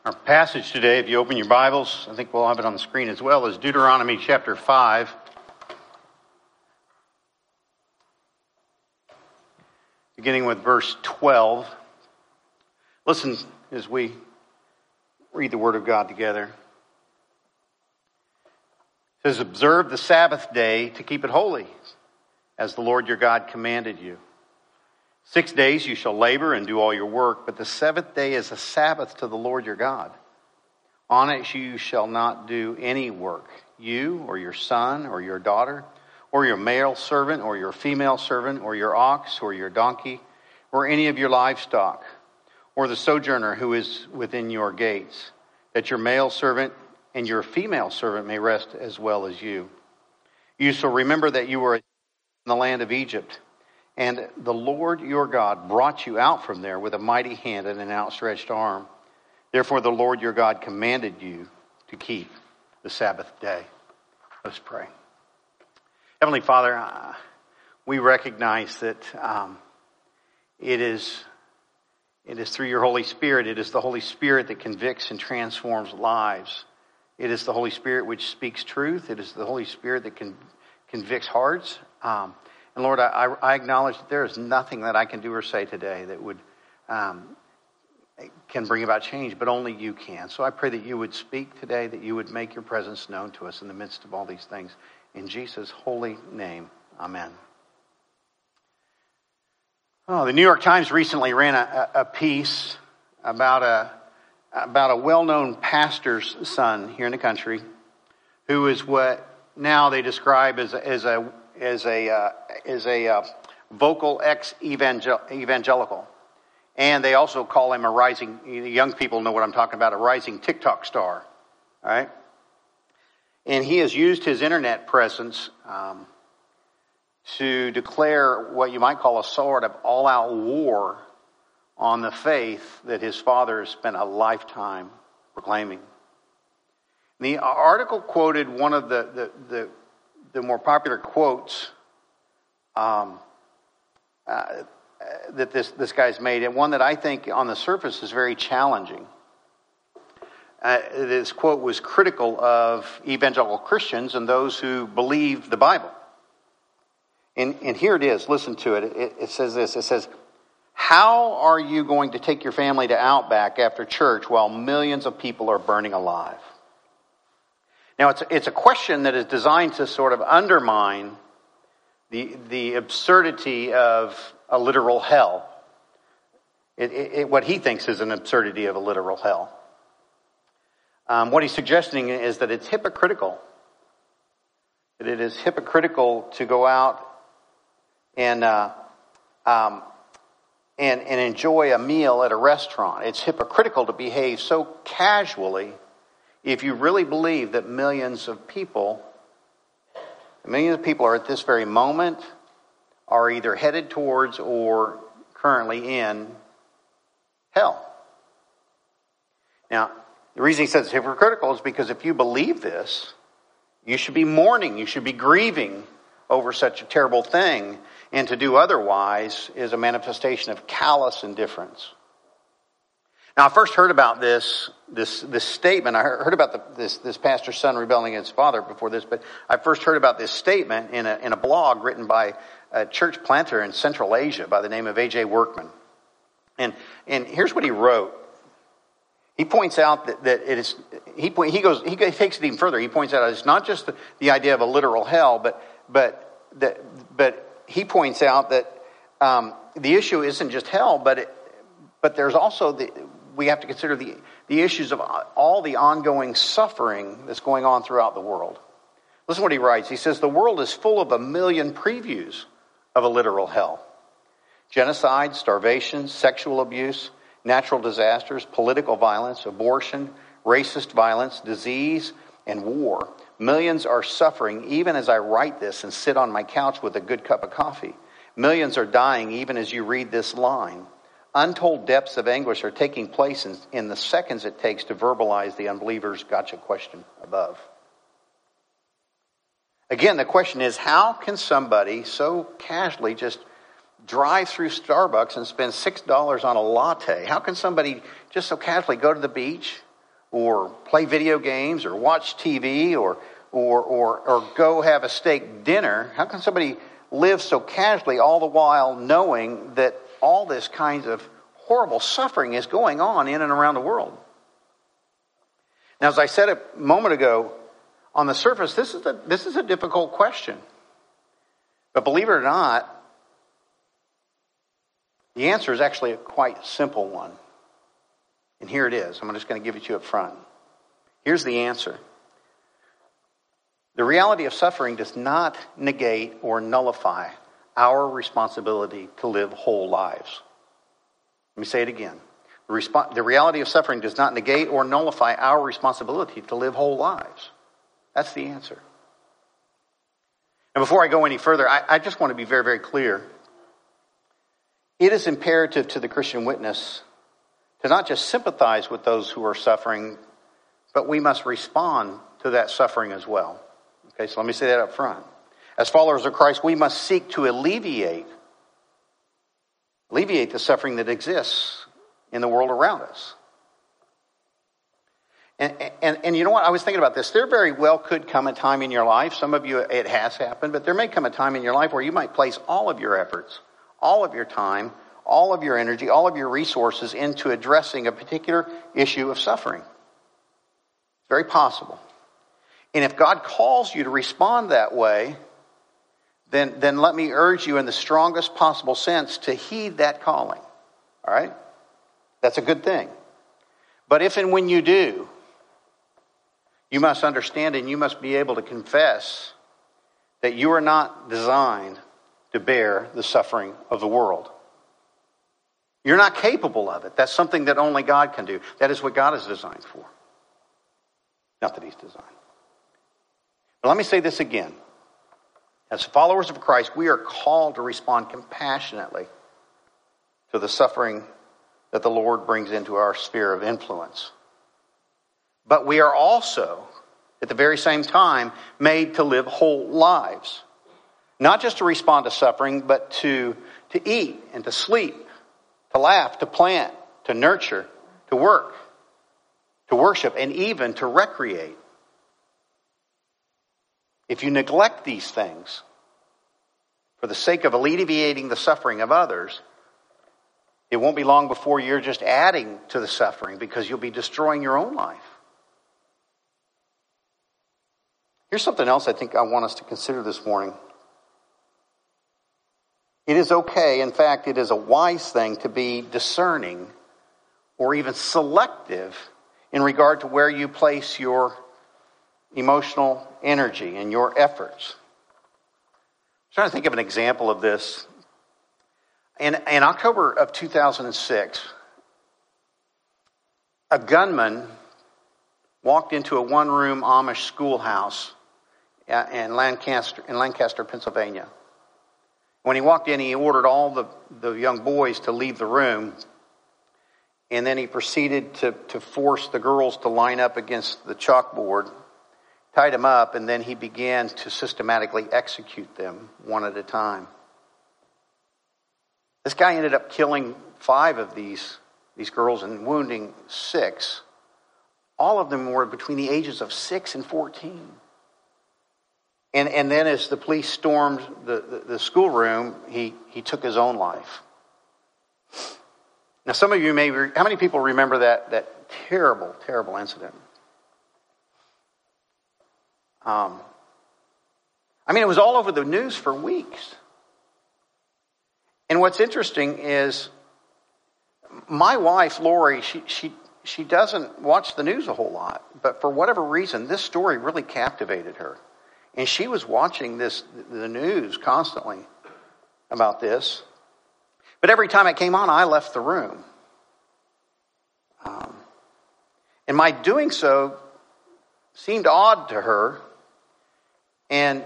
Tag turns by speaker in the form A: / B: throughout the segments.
A: Our passage today, if you open your Bibles, I think we'll have it on the screen as well, is Deuteronomy chapter 5. Beginning with verse 12. Listen as we read the Word of God together. It says, "Observe the Sabbath day to keep it holy, as the Lord your God commanded you. 6 days you shall labor and do all your work, but the seventh day is a Sabbath to the Lord your God. On it you shall not do any work, you or your son or your daughter, or your male servant or your female servant, or your ox or your donkey, or any of your livestock, or the sojourner who is within your gates, that your male servant and your female servant may rest as well as you. You shall remember that you were in the land of Egypt, and the Lord your God brought you out from there with a mighty hand and an outstretched arm. Therefore the Lord your God commanded you to keep the Sabbath day." Let's pray. Heavenly Father, we recognize that it is through your Holy Spirit. It is the Holy Spirit that convicts and transforms lives. It is the Holy Spirit which speaks truth. It is the Holy Spirit that convicts hearts. And Lord, I acknowledge that there is nothing that I can do or say today that would can bring about change, but only you can. So I pray that you would speak today, that you would make your presence known to us in the midst of all these things. In Jesus' holy name, amen. The New York Times recently ran a piece about a well-known pastor's son here in the country, who is what now they describe as a vocal ex-evangelical. And they also call him a rising, young people know what I'm talking about, a rising TikTok star. All right? And he has used his internet presence to declare what you might call a sort of all-out war on the faith that his father has spent a lifetime proclaiming. The article quoted one of the more popular quotes that this guy's made, and one that I think on the surface is very challenging. This quote was critical of evangelical Christians and those who believe the Bible. And here it is. Listen to it. It says this. It says, "How are you going to take your family to Outback after church while millions of people are burning alive?" Now, it's a question that is designed to sort of undermine the absurdity of a literal hell. What he thinks is an absurdity of a literal hell. What he's suggesting is that it's hypocritical. That it is hypocritical to go out and enjoy a meal at a restaurant. It's hypocritical to behave so casually if you really believe that millions of people are at this very moment are either headed towards or currently in hell. Now, the reason he says it's hypocritical is because if you believe this, you should be mourning, you should be grieving over such a terrible thing, and to do otherwise is a manifestation of callous indifference. Now, I first heard about this statement. I heard about this pastor's son rebelling against his father before this, but I first heard about this statement in a blog written by a church planter in Central Asia by the name of A.J. Workman. And here's what he wrote. He points out that it is. He takes it even further. He points out it's not just the idea of a literal hell, but he points out that the issue isn't just hell, but there's also we have to consider the issues of all the ongoing suffering that's going on throughout the world. Listen to what he writes. He says, "The world is full of a million previews of a literal hell. Genocide, starvation, sexual abuse, natural disasters, political violence, abortion, racist violence, disease, and war. Millions are suffering even as I write this and sit on my couch with a good cup of coffee. Millions are dying even as you read this line. Untold depths of anguish are taking place in the seconds it takes to verbalize the unbeliever's gotcha question above." Again, the question is, how can somebody so casually just drive through Starbucks and spend $6 on a latte? How can somebody just so casually go to the beach play video games or watch TV or go have a steak dinner? How can somebody live so casually all the while knowing that all this kinds of horrible suffering is going on in and around the world? Now, as I said a moment ago, on the surface, this is a difficult question. But believe it or not, the answer is actually a quite simple one. And here it is. I'm just going to give it to you up front. Here's the answer. The reality of suffering does not negate or nullify our responsibility to live whole lives. Let me say it again. The reality of suffering does not negate or nullify our responsibility to live whole lives. That's the answer. And before I go any further, I just want to be very, very clear. It is imperative to the Christian witness to not just sympathize with those who are suffering, but we must respond to that suffering as well. Okay, so let me say that up front. As followers of Christ, we must seek to alleviate the suffering that exists in the world around us. And you know what? I was thinking about this. There very well could come a time in your life, some of you it has happened, but there may come a time in your life where you might place all of your efforts, all of your time, all of your energy, all of your resources into addressing a particular issue of suffering. It's very possible. And if God calls you to respond that way, then let me urge you in the strongest possible sense to heed that calling. All right? That's a good thing. But if and when you do, you must understand and you must be able to confess that you are not designed to bear the suffering of the world. You're not capable of it. That's something that only God can do. That is what God is designed for. Not that He's designed. But let me say this again. As followers of Christ, we are called to respond compassionately to the suffering that the Lord brings into our sphere of influence. But we are also, at the very same time, made to live whole lives. Not just to respond to suffering, but to eat and to sleep, to laugh, to plant, to nurture, to work, to worship, and even to recreate. If you neglect these things for the sake of alleviating the suffering of others, it won't be long before you're just adding to the suffering because you'll be destroying your own life. Here's something else I think I want us to consider this morning. It is okay, in fact, it is a wise thing to be discerning or even selective in regard to where you place your emotional energy and your efforts. I'm trying to think of an example of this. In October of 2006, a gunman walked into a one-room Amish schoolhouse in Lancaster, Pennsylvania. When he walked in, he ordered all the young boys to leave the room, and then he proceeded to force the girls to line up against the chalkboard, tied them up, and then he began to systematically execute them one at a time. This guy ended up killing 5 of these girls and wounding 6. All of them were between the ages of 6 and 14. And then as the police stormed the schoolroom, he took his own life. Now some of you how many people remember that terrible, terrible incident? It was all over the news for weeks. And what's interesting is my wife, Lori, she doesn't watch the news a whole lot. But for whatever reason, this story really captivated her. And she was watching the news constantly about this. But every time it came on, I left the room. And my doing so seemed odd to her. And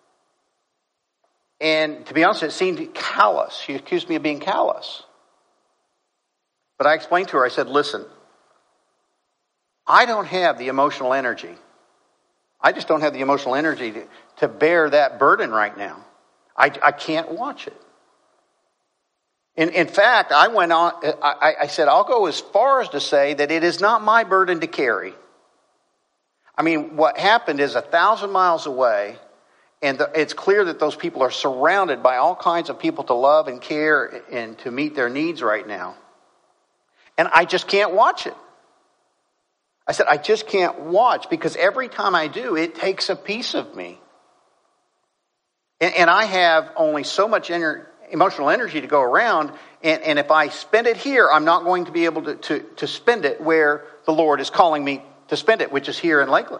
A: to be honest, it seemed callous. She accused me of being callous. But I explained to her, I said, listen, I don't have the emotional energy. I just don't have the emotional energy to bear that burden right now. I can't watch it. In fact, I went on, I said, I'll go as far as to say that it is not my burden to carry. I mean, what happened is 1,000 miles away, and it's clear that those people are surrounded by all kinds of people to love and care and to meet their needs right now. And I just can't watch it. I said, I just can't watch, because every time I do, it takes a piece of me. And I have only so much emotional energy to go around, and if I spend it here, I'm not going to be able to spend it where the Lord is calling me to spend it, which is here in Lakeland.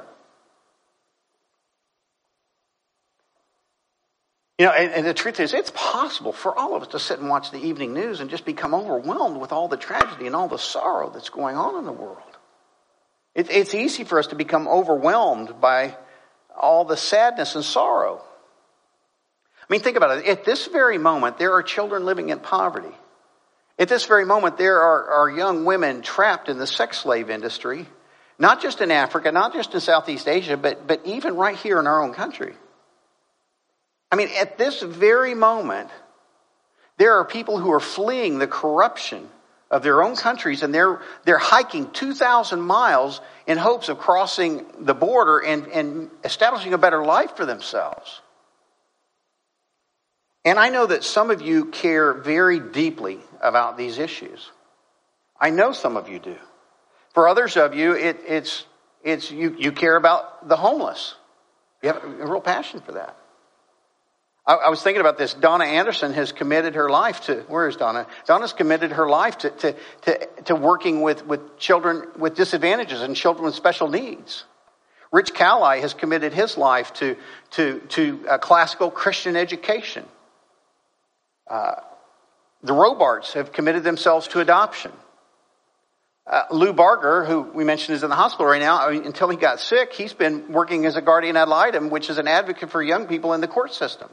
A: You know, and the truth is, it's possible for all of us to sit and watch the evening news and just become overwhelmed with all the tragedy and all the sorrow that's going on in the world. It's easy for us to become overwhelmed by all the sadness and sorrow. I mean, think about it. At this very moment, there are children living in poverty. At this very moment, there are young women trapped in the sex slave industry, not just in Africa, not just in Southeast Asia, but even right here in our own country. I mean, at this very moment, there are people who are fleeing the corruption of their own countries, and they're hiking 2,000 miles in hopes of crossing the border and establishing a better life for themselves. And I know that some of you care very deeply about these issues. I know some of you do. For others of you, you care about the homeless. You have a real passion for that. I was thinking about this. Donna Anderson has committed her life to, where is Donna? Donna's committed her life to working with children with disadvantages and children with special needs. Rich Cali has committed his life to classical Christian education. The Robarts have committed themselves to adoption. Lou Barger, who we mentioned is in the hospital right now, until he got sick, he's been working as a guardian ad litem, which is an advocate for young people in the court system.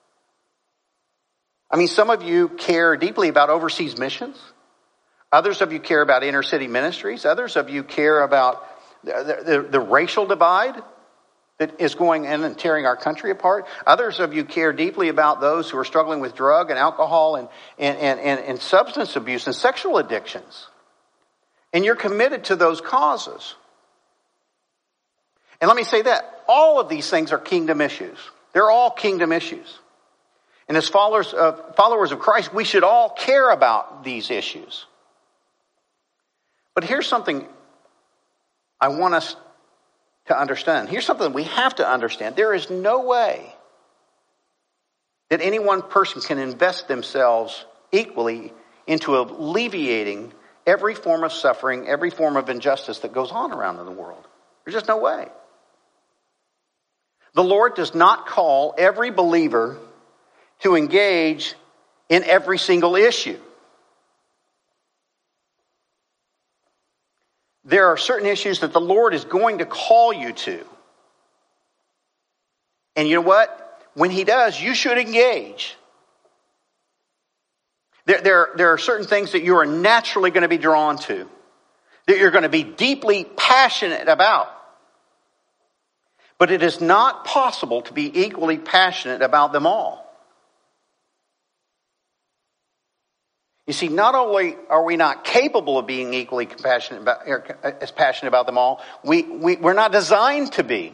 A: I mean, some of you care deeply about overseas missions. Others of you care about inner city ministries. Others of you care about the racial divide that is going in and tearing our country apart. Others of you care deeply about those who are struggling with drug and alcohol and substance abuse and sexual addictions. And you're committed to those causes. And let me say that all of these things are kingdom issues. They're all kingdom issues. And as followers of Christ, we should all care about these issues. But here's something I want us to understand. Here's something we have to understand. There is no way that any one person can invest themselves equally into alleviating every form of suffering, every form of injustice that goes on around in the world. There's just no way. The Lord does not call every believer to engage in every single issue. There are certain issues that the Lord is going to call you to. And you know what? When He does, you should engage. There are certain things that you are naturally going to be drawn to, that you're going to be deeply passionate about. But it is not possible to be equally passionate about them all. You see, not only are we not capable of being equally passionate about them all, we're not designed to be.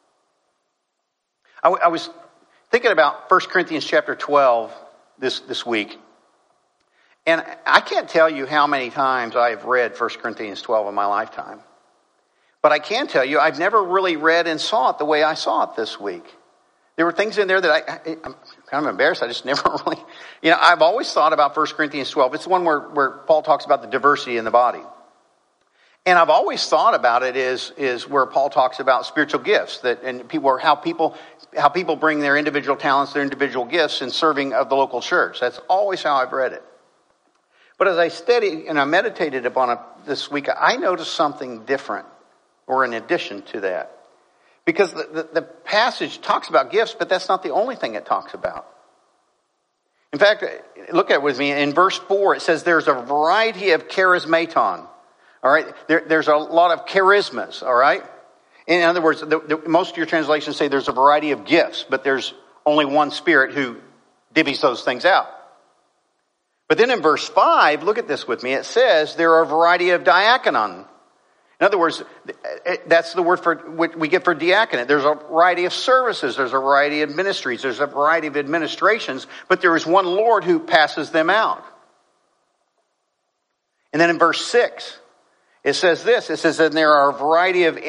A: I was thinking about 1 Corinthians chapter 12 this week. And I can't tell you how many times I have read 1 Corinthians 12 in my lifetime. But I can tell you I've never really read and saw it the way I saw it this week. There were things in there that I'm kind of embarrassed. I just never really, I've always thought about 1 Corinthians 12. It's the one where Paul talks about the diversity in the body. And I've always thought about it is where Paul talks about spiritual gifts, how people bring their individual talents, their individual gifts in serving of the local church. That's always how I've read it. But as I studied and I meditated upon it this week, I noticed something different, or in addition to that. Because the passage talks about gifts, but that's not the only thing it talks about. In fact, look at it with me. In verse 4, it says there's a variety of charismaton. All right? There's a lot of charismas. All right? In other words, most of your translations say there's a variety of gifts, but there's only one Spirit who divvies those things out. But then in verse 5, look at this with me. It says there are a variety of diakonon. In other words, that's the word for what we get for diaconate. There's a variety of services. There's a variety of ministries. There's a variety of administrations. But there is one Lord who passes them out. And then in verse 6, it says this. It says that there are a variety of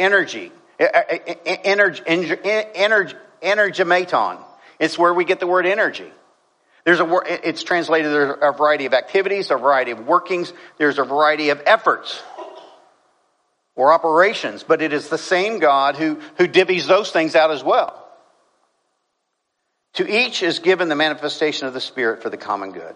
A: energematon. It's where we get the word energy. It's translated, there's a variety of activities, a variety of workings. There's a variety of efforts or operations, but it is the same God who divvies those things out as well. To each is given the manifestation of the Spirit for the common good.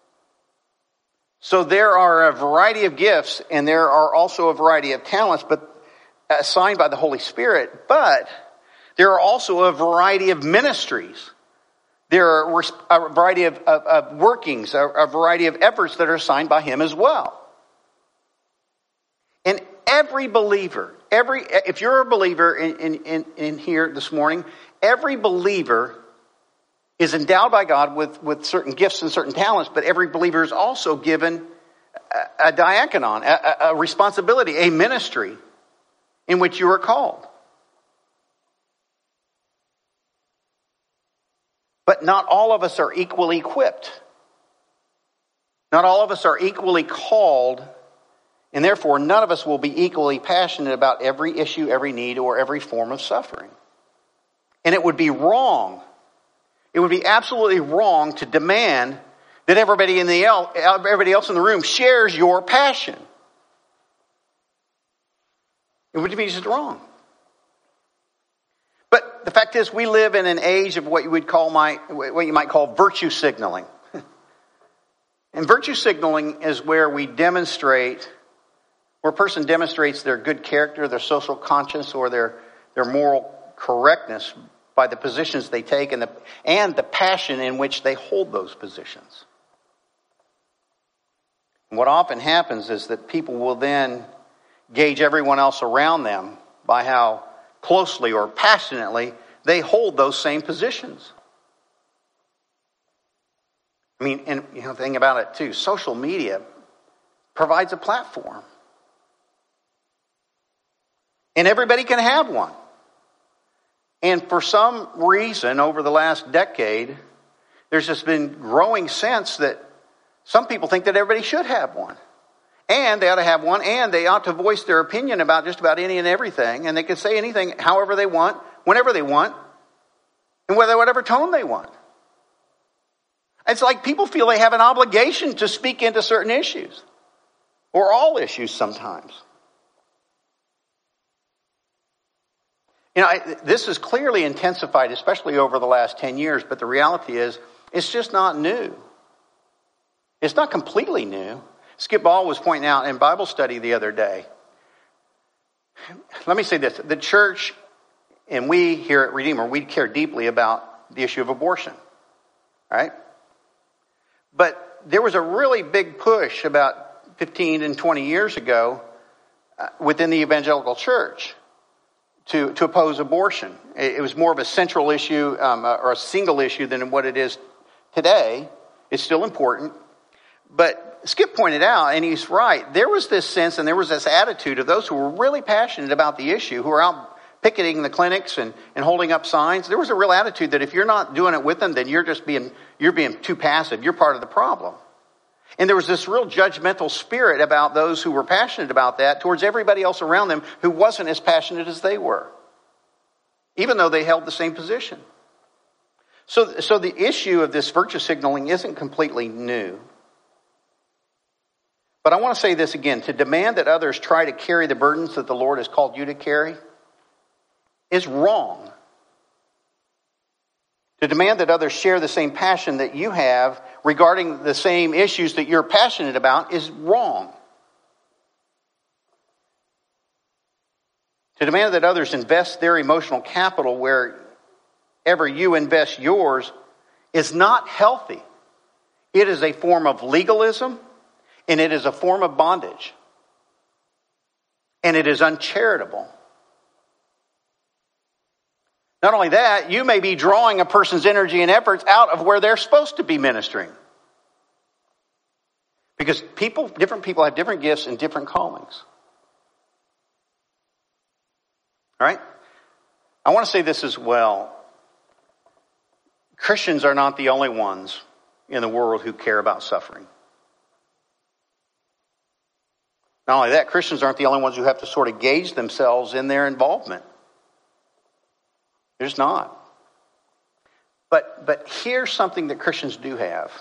A: So there are a variety of gifts, and there are also a variety of talents, but assigned by the Holy Spirit. But there are also a variety of ministries. There are a variety of workings, a variety of efforts that are assigned by Him as well. And every believer, if you're a believer in here this morning, every believer is endowed by God with certain gifts and certain talents, but every believer is also given a diakonon, a responsibility, a ministry in which you are called. But not all of us are equally equipped. Not all of us are equally called, and therefore none of us will be equally passionate about every issue, every need, or every form of suffering. And it would be wrong. It would be absolutely wrong to demand that everybody else in the room shares your passion. It would be just wrong. But the fact is, we live in an age of what you might call virtue signaling. And virtue signaling is where a person demonstrates their good character, their social conscience, or their moral correctness by the positions they take and the passion in which they hold those positions. And what often happens is that people will then gauge everyone else around them by how closely or passionately they hold those same positions. I mean, and the thing about it too, social media provides a platform. And everybody can have one. And for some reason, over the last decade, there's just been growing sense that some people think that everybody should have one. And they ought to have one, and they ought to voice their opinion about just about any and everything. And they can say anything however they want, whenever they want, and whatever tone they want. It's like people feel they have an obligation to speak into certain issues. Or all issues sometimes. This is clearly intensified, especially over the last 10 years, but the reality is, it's just not new. It's not completely new. Skip Ball was pointing out in Bible study the other day. Let me say this. The church, and we here at Redeemer, we care deeply about the issue of abortion. Right? But there was a really big push about 15 and 20 years ago within the evangelical church to oppose abortion. It was more of a central issue or a single issue than what it is today. It's still important. But Skip pointed out, and he's right, there was this sense and there was this attitude of those who were really passionate about the issue, who were out picketing the clinics and holding up signs. There was a real attitude that if you're not doing it with them, then you're being too passive. You're part of the problem. And there was this real judgmental spirit about those who were passionate about that towards everybody else around them who wasn't as passionate as they were, even though they held the same position. So the issue of this virtue signaling isn't completely new. But I want to say this again. To demand that others try to carry the burdens that the Lord has called you to carry is wrong. To demand that others share the same passion that you have regarding the same issues that you're passionate about is wrong. To demand that others invest their emotional capital wherever you invest yours is not healthy. It is a form of legalism, and it is a form of bondage. And it is uncharitable. Not only that, you may be drawing a person's energy and efforts out of where they're supposed to be ministering. Because different people have different gifts and different callings. All right? I want to say this as well. Christians are not the only ones in the world who care about suffering. Not only that, Christians aren't the only ones who have to sort of gauge themselves in their involvement. There's not. But here's something that Christians do have.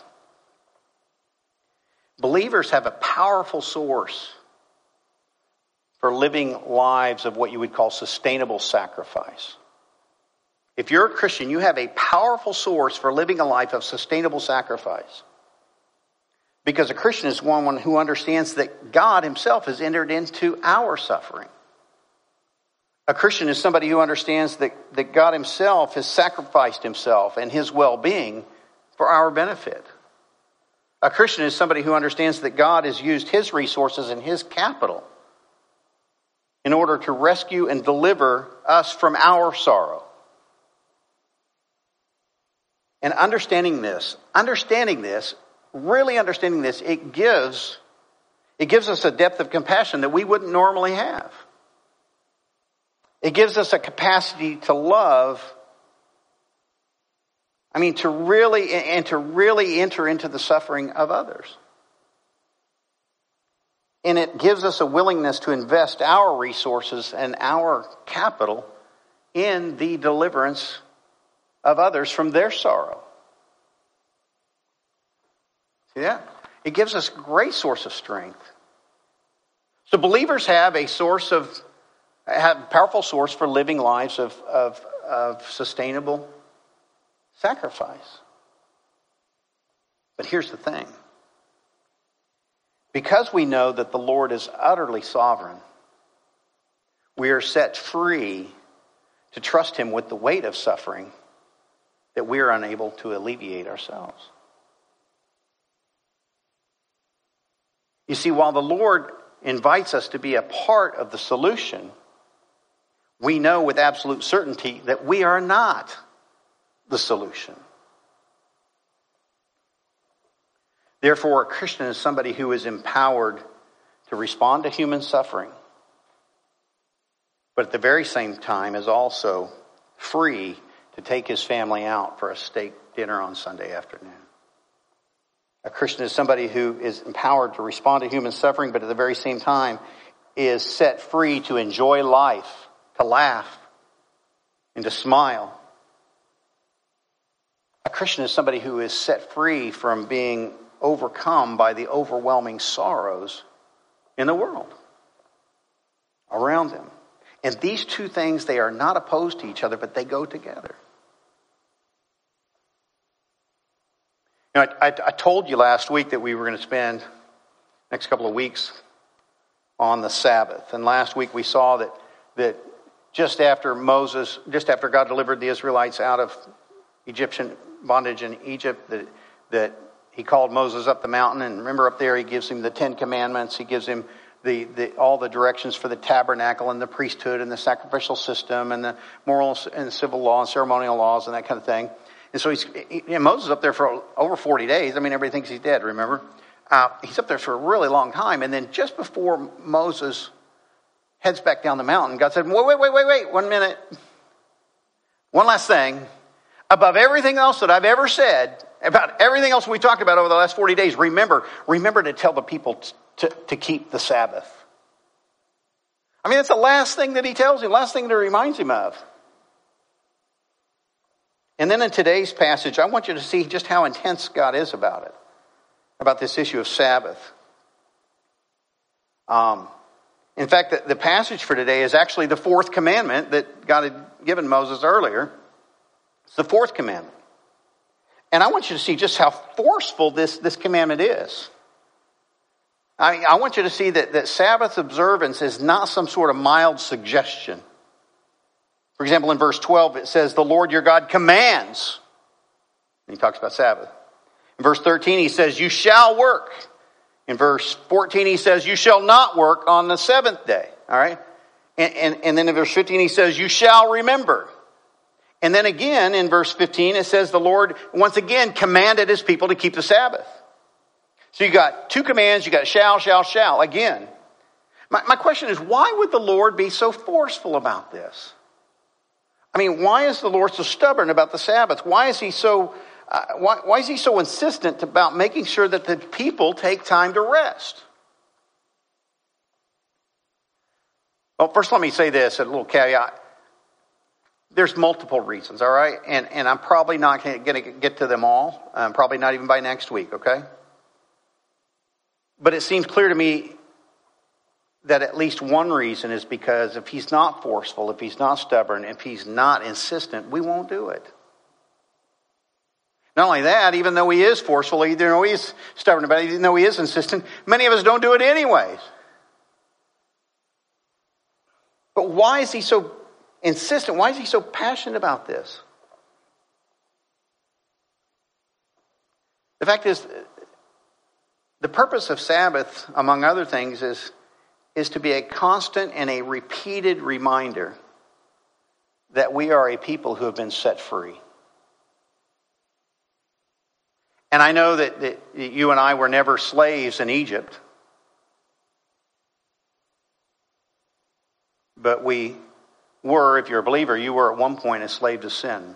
A: Believers have a powerful source for living lives of what you would call sustainable sacrifice. If you're a Christian, you have a powerful source for living a life of sustainable sacrifice. Because a Christian is one who understands that God himself has entered into our suffering. A Christian is somebody who understands that God himself has sacrificed himself and his well-being for our benefit. A Christian is somebody who understands that God has used his resources and his capital in order to rescue and deliver us from our sorrow. And understanding this, it gives us a depth of compassion that we wouldn't normally have. It gives us a capacity to love. To really enter into the suffering of others. And it gives us a willingness to invest our resources and our capital in the deliverance of others from their sorrow. See that? It gives us a great source of strength. So believers have a powerful source for living lives of sustainable sacrifice. But here's the thing. Because we know that the Lord is utterly sovereign, we are set free to trust him with the weight of suffering that we are unable to alleviate ourselves. You see, while the Lord invites us to be a part of the solution, we know with absolute certainty that we are not the solution. Therefore, a Christian is somebody who is empowered to respond to human suffering, but at the very same time is also free to take his family out for a steak dinner on Sunday afternoon. A Christian is somebody who is empowered to respond to human suffering, but at the very same time is set free to enjoy life, to laugh, and to smile. A Christian is somebody who is set free from being overcome by the overwhelming sorrows in the world around them. And these two things, they are not opposed to each other, but they go together. I told you last week that we were going to spend the next couple of weeks on the Sabbath. And last week we saw that just after God delivered the Israelites out of Egyptian bondage in Egypt, that he called Moses up the mountain. And remember, up there he gives him the 10 Commandments. He gives him all the directions for the tabernacle and the priesthood and the sacrificial system and the moral and civil law and ceremonial laws and that kind of thing. And so Moses up there for over 40 days. Everybody thinks he's dead, remember? He's up there for a really long time. And then just before Moses heads back down the mountain, God said, wait, 1 minute. One last thing. Above everything else that I've ever said, about everything else we talked about over the last 40 days, remember to tell the people to keep the Sabbath. That's the last thing that he tells him, last thing that he reminds him of. And then in today's passage, I want you to see just how intense God is about it, about this issue of Sabbath. In fact, the passage for today is actually the fourth commandment that God had given Moses earlier. It's the fourth commandment. And I want you to see just how forceful this commandment is. I want you to see that Sabbath observance is not some sort of mild suggestion. For example, in verse 12, it says, the Lord your God commands. And he talks about Sabbath. In verse 13, he says, you shall work. In verse 14, he says, you shall not work on the seventh day. All right? And then in verse 15, he says, you shall remember. And then again, in verse 15, it says the Lord once again commanded his people to keep the Sabbath. So you got two commands, you got shall. Again, my question is, why would the Lord be so forceful about this? I mean, why is the Lord so stubborn about the Sabbath? Why is he so insistent about making sure that the people take time to rest? Well, first let me say this, a little caveat. There's multiple reasons, all right? And I'm probably not going to get to them all. Probably not even by next week, okay? But it seems clear to me that at least one reason is because if he's not forceful, if he's not stubborn, if he's not insistent, we won't do it. Not only that, even though he is forceful, even though he is stubborn about it, even though he is insistent, many of us don't do it anyways. But why is he so insistent? Why is he so passionate about this? The fact is, the purpose of Sabbath, among other things, is to be a constant and a repeated reminder that we are a people who have been set free. And I know that you and I were never slaves in Egypt. But we were, if you're a believer, you were at one point a slave to sin.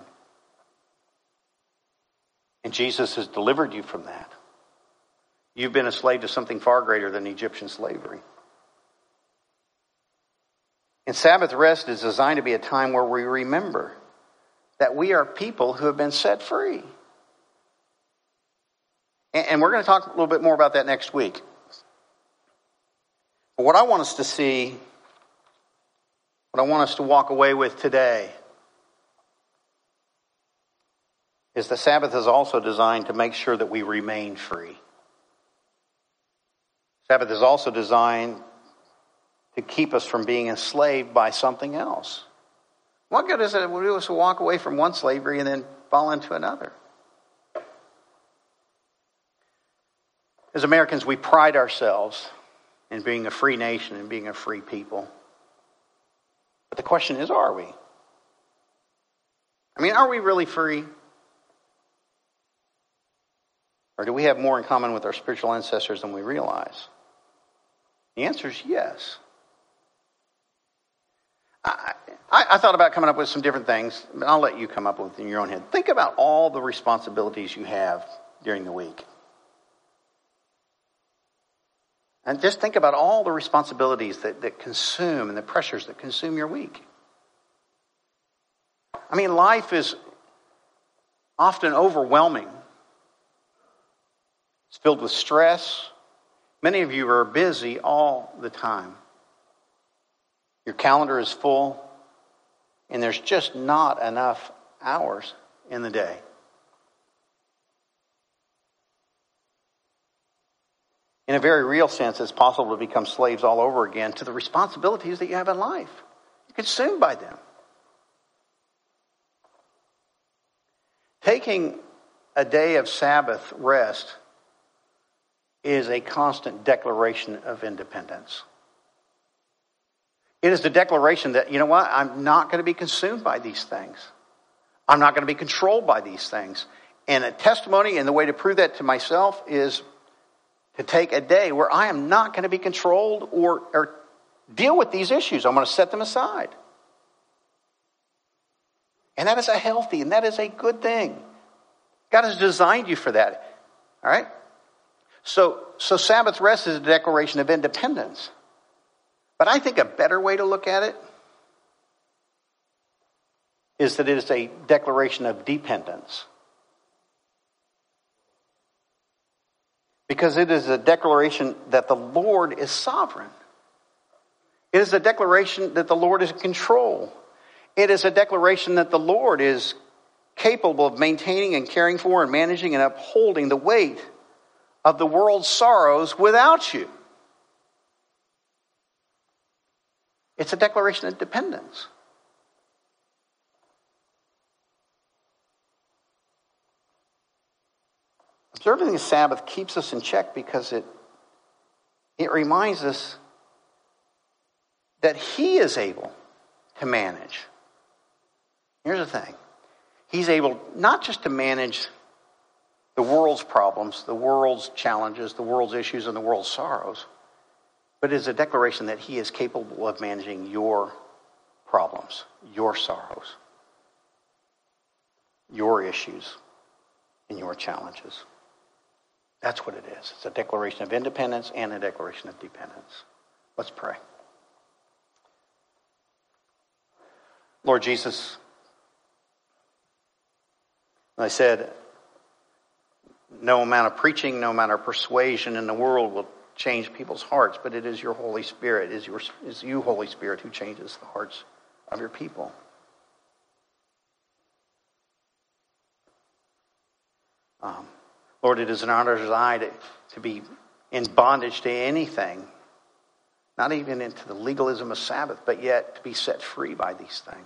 A: And Jesus has delivered you from that. You've been a slave to something far greater than Egyptian slavery. And Sabbath rest is designed to be a time where we remember that we are people who have been set free. And we're going to talk a little bit more about that next week. But what I want us to see, what I want us to walk away with today, is the Sabbath is also designed to make sure that we remain free. Sabbath is also designed to keep us from being enslaved by something else. What good is it do us to walk away from one slavery and then fall into another? As Americans, we pride ourselves in being a free nation and being a free people. But the question is, are we? I mean, are we really free? Or do we have more in common with our spiritual ancestors than we realize? The answer is yes. I thought about coming up with some different things, but I'll let you come up with it in your own head. Think about all the responsibilities you have during the week. And just think about all the responsibilities that consume and the pressures that consume your week. I mean, life is often overwhelming. It's filled with stress. Many of you are busy all the time. Your calendar is full, and there's just not enough hours in the day. In a very real sense, it's possible to become slaves all over again to the responsibilities that you have in life. You're consumed by them. Taking a day of Sabbath rest is a constant declaration of independence. It is the declaration that, you know what, I'm not going to be consumed by these things. I'm not going to be controlled by these things. And a testimony and the way to prove that to myself is to take a day where I am not going to be controlled or deal with these issues. I'm going to set them aside. And that is a healthy and that is a good thing. God has designed you for that. All right? So Sabbath rest is a declaration of independence. But I think a better way to look at it is that it is a declaration of dependence. Because it is a declaration that the Lord is sovereign. It is a declaration that the Lord is in control. It is a declaration that the Lord is capable of maintaining and caring for and managing and upholding the weight of the world's sorrows without you. It's a declaration of dependence. Observing the Sabbath keeps us in check because it reminds us that He is able to manage. Here's the thing. He's able not just to manage the world's problems, the world's challenges, the world's issues, and the world's sorrows, but it is a declaration that he is capable of managing your problems, your sorrows, your issues, and your challenges. That's what it is. It's a declaration of independence and a declaration of dependence. Let's pray. Lord Jesus, I said, no amount of preaching, no amount of persuasion in the world will change people's hearts, but it is your Holy Spirit, it is you, Holy Spirit, who changes the hearts of your people. Lord, it is an honor as I to be in bondage to anything, not even into the legalism of Sabbath, but yet to be set free by these things.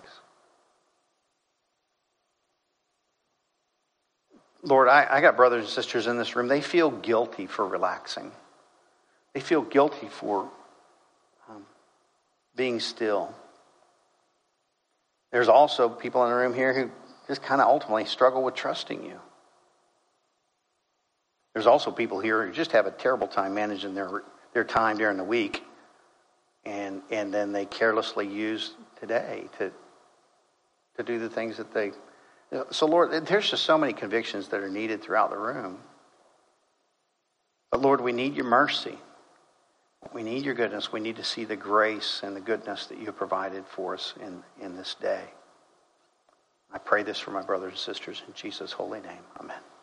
A: Lord, I got brothers and sisters in this room. They feel guilty for relaxing. They feel guilty for being still. There's also people in the room here who just kind of ultimately struggle with trusting you. There's also people here who just have a terrible time managing their time during the week, and then they carelessly use today to do the things that they... So, Lord, there's just so many convictions that are needed throughout the room. But, Lord, we need your mercy. We need your goodness. We need to see the grace and the goodness that you have provided for us in this day. I pray this for my brothers and sisters in Jesus' holy name. Amen.